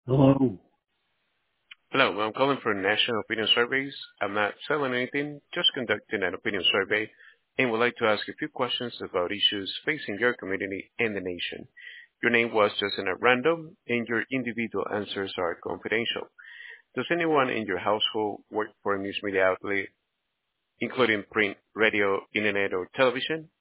Hello. Hello, I'm calling for National Opinion Surveys. I'm not selling anything, just conducting an opinion survey, and would like to ask a few questions about issues facing your community and the nation. Your name was chosen at random, and your individual answers are confidential. Does anyone in your household work for a news media outlet, including print, radio, internet, or television?